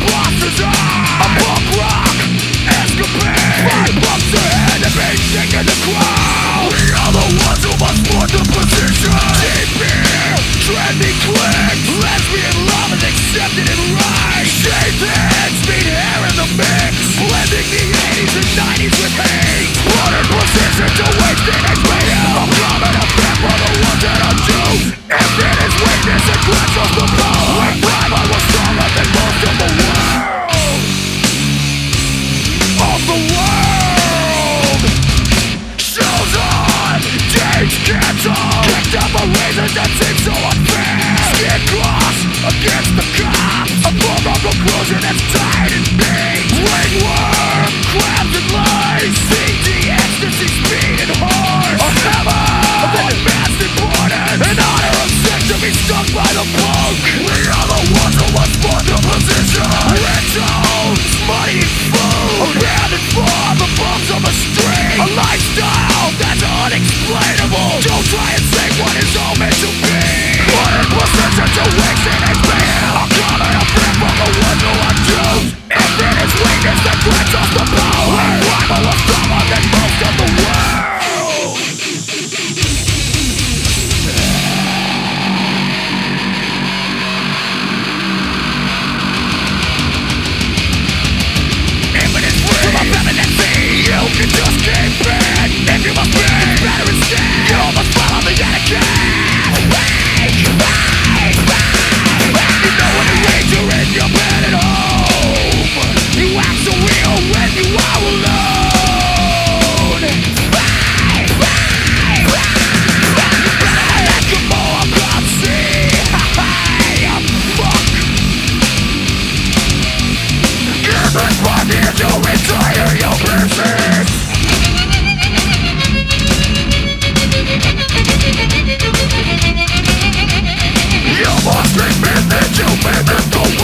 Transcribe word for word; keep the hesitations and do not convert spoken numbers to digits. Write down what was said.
crosses on a punk rock escapade. Five bucks ahead of me, taking the crowd. We are the ones who must want the position. Deep beer, trendy click, lesbian love is accepted and right. Shaved heads, meet hair in the mix, blending the eighties and nineties with hate. Put in position to waste the next radio. I'm coming up back for the ones that are due. If it is weakness and clutch off the bone, when prime I was stronger than most of the world. Of the world. Shows on, dates canceled. Kicked up a reason that seems so unfair. Skin cross against the cops. A foregone conclusion that's tied and beat. Ringworm, crabs and lies. C D, ecstasy, speed and horse. A hammer, then masked and boarded. An honor of sick to be stuck by the punk. We are the ones who must want the position. Rich homes, money and food. Abandoned for the bumps of a street. A lifestyle that's unexplainable. Don't try and say what is all meant to be. Put in position to waste and expand. I'm coming up here for the ones who are doomed. If it is weakness that grants us the power. Rival was stronger than most of the world. If it is free from a femininity, you can just keep it. If you must be, it's better instead. You must follow the etiquette. You know when it rains, you're in your bed at home. You act so real when you are alone. You better let the more come see. Hey, fuck. Give us money to retire your business. You must admit that you made the